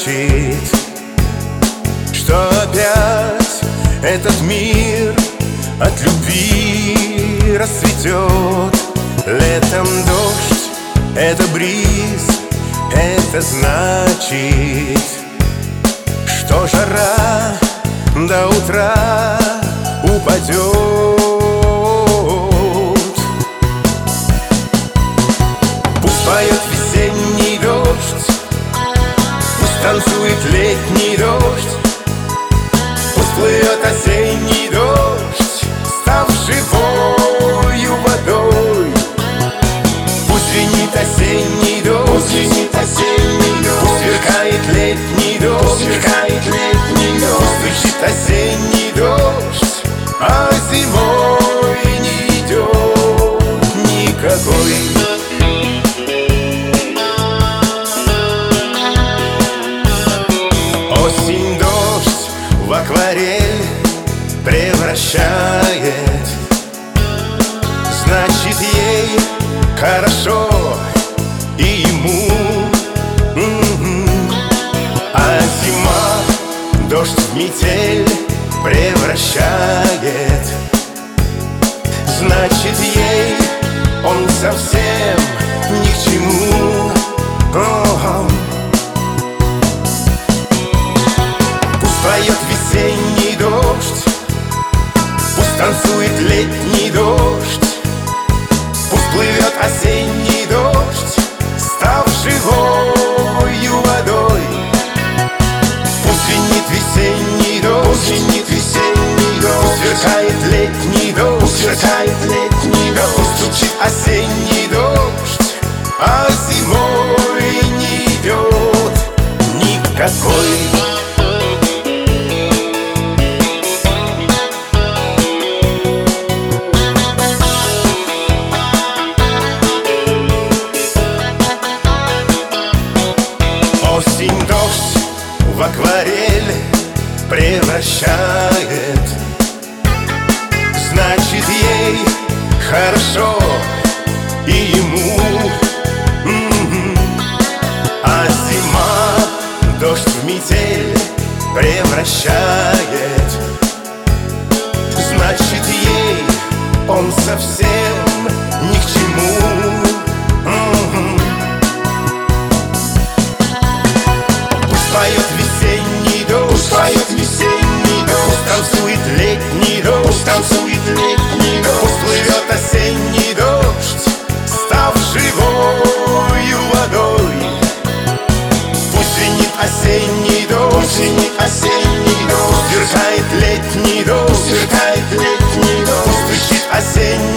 значит, что опять этот мир от любви расцветет. Летом дождь, это бриз, это значит, что жара до утра упадет. Пусть поет весенний дождь, пусть танцует летний дождь, пусть плывет осенний дождь, став живою водой. Пусть звенит осенний дождь, пусть звенит осенний дождь, пусть сверкает летний дождь, пусть сверкает летний дождь, пусть стучит осенний дождь, а зимой не идет никакой. Осень дождь в акварель превращает, значит ей хорошо и ему. А зима дождь в метель превращает, значит ей он совсем ни к чему. Пусть поет весенний дождь, пусть танцует летний дождь, пусть плывет осенний дождь, став живою водой. Пусть звенит весенний дождь, пусть звенит весенний дождь, пусть сверкает летний дождь, пусть сверкает летний дождь, пусть стучит осенний дождь, а зимой не идет никакой. Осень дождь в акварель превращает, значит ей хорошо и ему. А зима дождь в метель превращает, значит ей он совсем ни к чему. Поет весенний дождь, пусть поет весенний дождь, пусть танцует летний дождь, пусть танцует летний дождь, пусть плывет осенний дождь, став живою водой. Пусть звенит осенний дождь, пусть звенит осенний дождь, пусть сверкает летний дождь, пусть сверкает летний дождь, пусть стучит осенний